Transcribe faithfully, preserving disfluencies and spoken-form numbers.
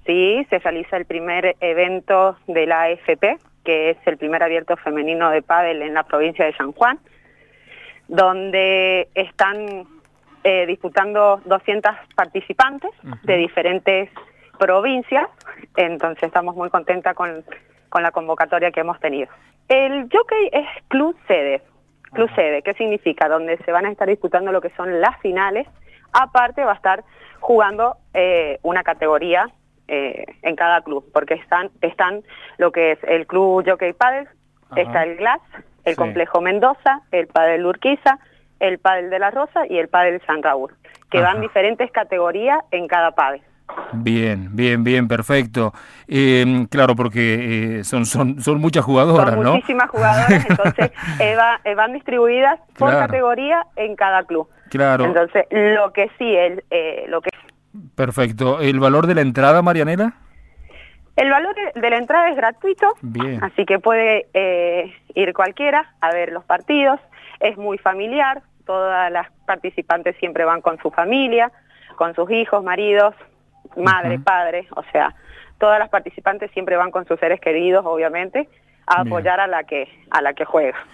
Sí, se realiza el primer evento de la A F P, que es el primer abierto femenino de pádel en la provincia de San Juan, donde están eh, disputando doscientas participantes uh-huh. de diferentes provincias, entonces estamos muy contentas con, con la convocatoria que hemos tenido. El jockey es club sede, club uh-huh. sede, ¿qué significa? Donde se van a estar disputando lo que son las finales, aparte va a estar jugando eh, una categoría eh, en cada club, porque están, están lo que es el club Jockey Padel, uh-huh. está el Glass, el sí. Complejo Mendoza, el Padel Urquiza, el Padel de la Rosa y el Padel San Raúl, que Ajá. van diferentes categorías en cada padel. Bien, bien, bien, perfecto. Eh, claro, porque eh, son, son, son muchas jugadoras, son ¿no? Muchísimas jugadoras, entonces eh, va, eh, van distribuidas por claro. categoría en cada club. Claro. Entonces, lo que sí, el, eh, lo que... Perfecto. ¿El valor de la entrada, Marianela? El valor de la entrada es gratuito, bien. Así que puede eh, ir cualquiera a ver los partidos. Es muy familiar, todas las participantes siempre van con su familia, con sus hijos, maridos, madre, uh-huh. padre, o sea, todas las participantes siempre van con sus seres queridos, obviamente, a apoyar a la que a la que juega.